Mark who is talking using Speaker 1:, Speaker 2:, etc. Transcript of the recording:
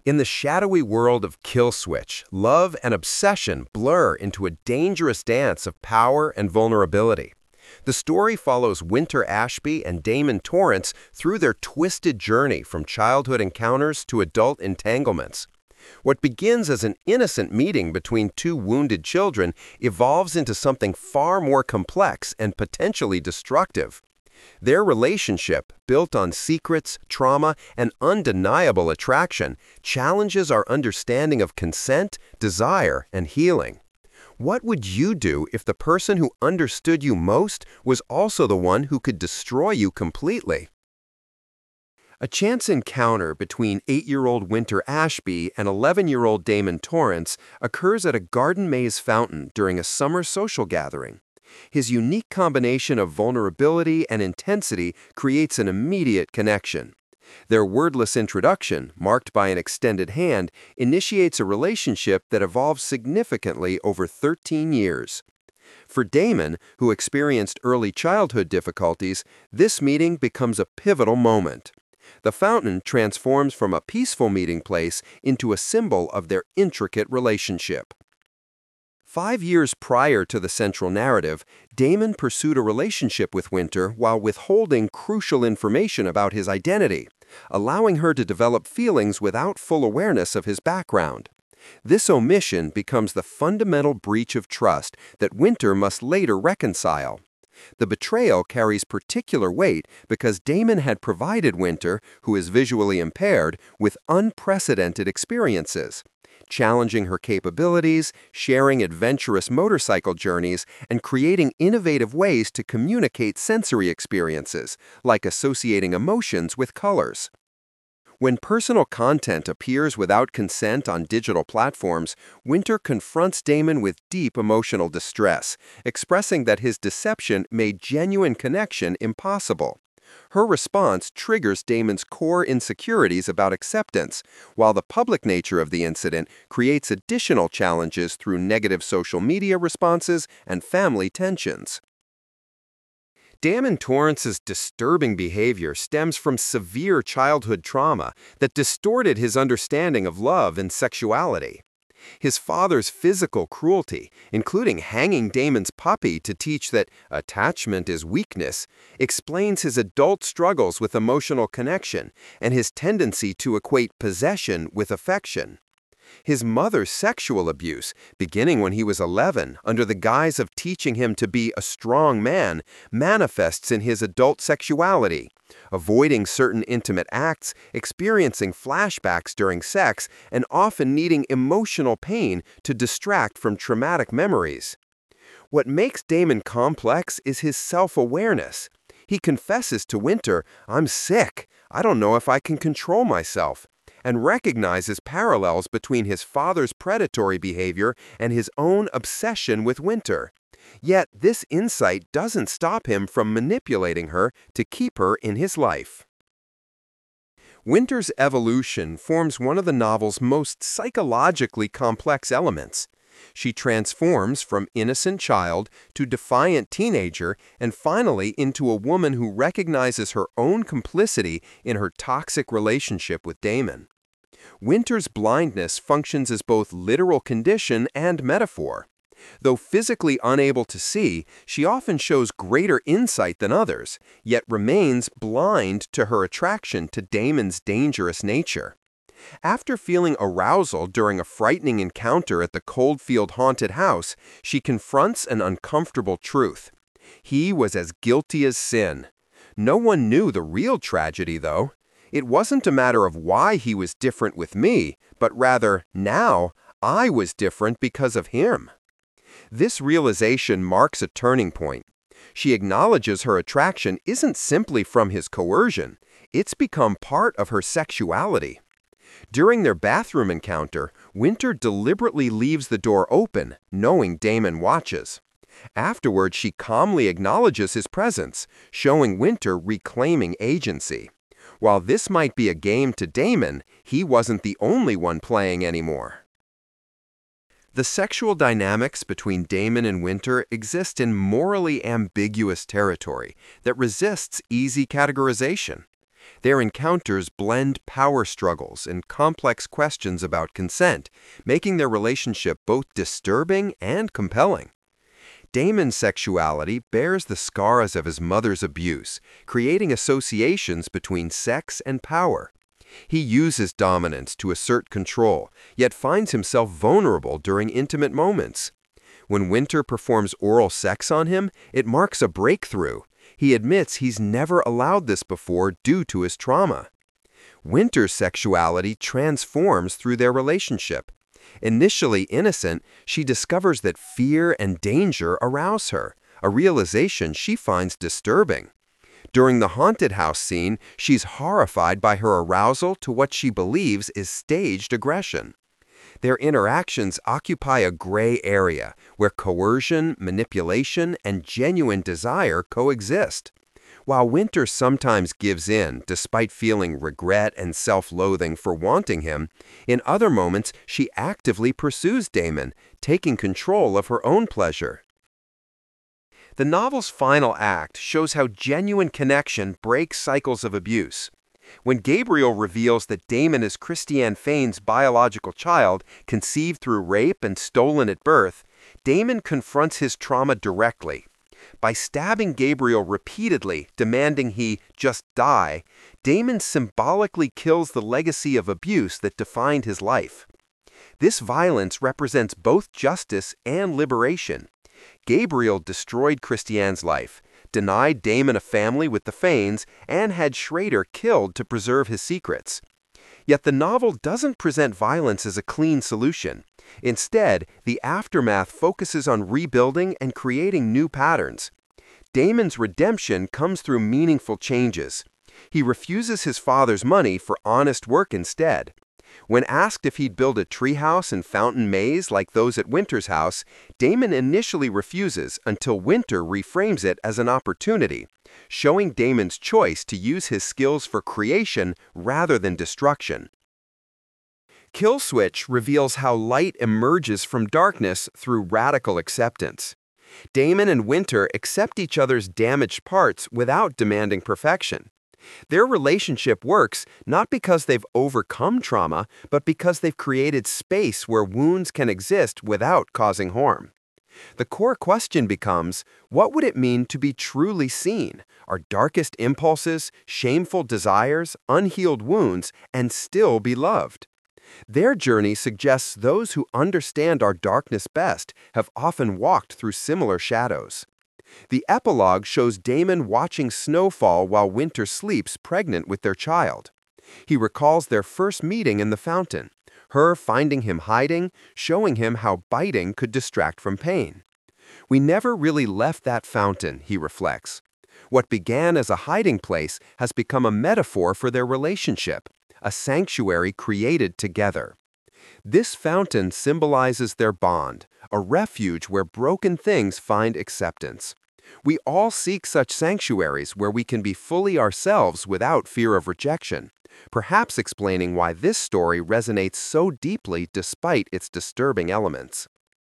Speaker 1: In the shadowy world of Kill Switch, love and obsession blur into a dangerous dance of power and vulnerability. The story follows Winter Ashby and Damon Torrance through their twisted journey from childhood encounters to adult entanglements. What begins as an innocent meeting between two wounded children evolves into something far more complex and potentially destructive. Their relationship, built on secrets, trauma, and undeniable attraction, challenges our understanding of consent, desire, and healing. What would you do if the person who understood you most was also the one who could destroy you completely? A chance encounter between 8-year-old Winter Ashby and 11-year-old Damon Torrance occurs at a garden maze fountain during a summer social gathering. His unique combination of vulnerability and intensity creates an immediate connection. Their wordless introduction, marked by an extended hand, initiates a relationship that evolves significantly over 13 years. For Damon, who experienced early childhood difficulties, this meeting becomes a pivotal moment. The fountain transforms from a peaceful meeting place into a symbol of their intricate relationship. 5 years prior to the central narrative, Damon pursued a relationship with Winter while withholding crucial information about his identity, allowing her to develop feelings without full awareness of his background. This omission becomes the fundamental breach of trust that Winter must later reconcile. The betrayal carries particular weight because Damon had provided Winter, who is visually impaired, with unprecedented experiences, challenging her capabilities, sharing adventurous motorcycle journeys, and creating innovative ways to communicate sensory experiences, like associating emotions with colors. When personal content appears without consent on digital platforms, Winter confronts Damon with deep emotional distress, expressing that his deception made genuine connection impossible. Her response triggers Damon's core insecurities about acceptance, while the public nature of the incident creates additional challenges through negative social media responses and family tensions. Damon Torrance's disturbing behavior stems from severe childhood trauma that distorted his understanding of love and sexuality. His father's physical cruelty, including hanging Damon's puppy to teach that attachment is weakness, explains his adult struggles with emotional connection and his tendency to equate possession with affection. His mother's sexual abuse, beginning when he was 11, under the guise of teaching him to be a strong man, manifests in his adult sexuality, avoiding certain intimate acts, experiencing flashbacks during sex, and often needing emotional pain to distract from traumatic memories. What makes Damon complex is his self-awareness. He confesses to Winter, "I'm sick. I don't know if I can control myself," and recognizes parallels between his father's predatory behavior and his own obsession with Winter. Yet this insight doesn't stop him from manipulating her to keep her in his life. Winter's evolution forms one of the novel's most psychologically complex elements. She transforms from innocent child to defiant teenager and finally into a woman who recognizes her own complicity in her toxic relationship with Damon. Winter's blindness functions as both literal condition and metaphor. Though physically unable to see, she often shows greater insight than others, yet remains blind to her attraction to Damon's dangerous nature. After feeling arousal during a frightening encounter at the Coldfield haunted house, she confronts an uncomfortable truth. He was as guilty as sin. No one knew the real tragedy, though. It wasn't a matter of why he was different with me, but rather, now, I was different because of him. This realization marks a turning point. She acknowledges her attraction isn't simply from his coercion, it's become part of her sexuality. During their bathroom encounter, Winter deliberately leaves the door open, knowing Damon watches. Afterward, she calmly acknowledges his presence, showing Winter reclaiming agency. While this might be a game to Damon, he wasn't the only one playing anymore. The sexual dynamics between Damon and Winter exist in morally ambiguous territory that resists easy categorization. Their encounters blend power struggles and complex questions about consent, making their relationship both disturbing and compelling. Damon's sexuality bears the scars of his mother's abuse, creating associations between sex and power. He uses dominance to assert control, yet finds himself vulnerable during intimate moments. When Winter performs oral sex on him, it marks a breakthrough. He admits he's never allowed this before due to his trauma. Winter's sexuality transforms through their relationship. Initially innocent, she discovers that fear and danger arouse her, a realization she finds disturbing. During the haunted house scene, she's horrified by her arousal to what she believes is staged aggression. Their interactions occupy a gray area where coercion, manipulation, and genuine desire coexist. While Winter sometimes gives in despite feeling regret and self-loathing for wanting him, in other moments she actively pursues Damon, taking control of her own pleasure. The novel's final act shows how genuine connection breaks cycles of abuse. When Gabriel reveals that Damon is Christiane Fane's biological child, conceived through rape and stolen at birth, Damon confronts his trauma directly. By stabbing Gabriel repeatedly, demanding he just die, Damon symbolically kills the legacy of abuse that defined his life. This violence represents both justice and liberation. Gabriel destroyed Christiane's life, denied Damon a family with the Fanes, and had Schrader killed to preserve his secrets. Yet the novel doesn't present violence as a clean solution. Instead, the aftermath focuses on rebuilding and creating new patterns. Damon's redemption comes through meaningful changes. He refuses his father's money for honest work instead. When asked if he'd build a treehouse and fountain maze like those at Winter's house, Damon initially refuses until Winter reframes it as an opportunity, showing Damon's choice to use his skills for creation rather than destruction. Killswitch reveals how light emerges from darkness through radical acceptance. Damon and Winter accept each other's damaged parts without demanding perfection. Their relationship works not because they've overcome trauma, but because they've created space where wounds can exist without causing harm. The core question becomes, what would it mean to be truly seen? Our darkest impulses, shameful desires, unhealed wounds, and still be loved? Their journey suggests those who understand our darkness best have often walked through similar shadows. The epilogue shows Damon watching snow fall while Winter sleeps pregnant with their child. He recalls their first meeting in the fountain, her finding him hiding, showing him how biting could distract from pain. We never really left that fountain, he reflects. What began as a hiding place has become a metaphor for their relationship, a sanctuary created together. This fountain symbolizes their bond, a refuge where broken things find acceptance. We all seek such sanctuaries where we can be fully ourselves without fear of rejection, perhaps explaining why this story resonates so deeply despite its disturbing elements.